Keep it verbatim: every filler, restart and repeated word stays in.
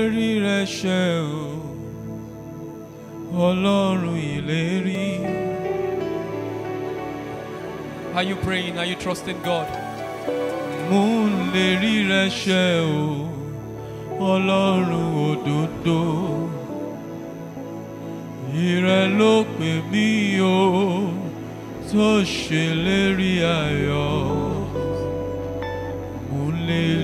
ìlérí rẹ ṣẹ o, Ọlọ́run ìlérí. Are you praying? Are you trusting God? Mú ìlérí rẹ ṣẹ o, Ọlọ́run òdodo. Ìrẹ ló pè mí o, tó ṣèlérí ayọ̀. Mú ìlérí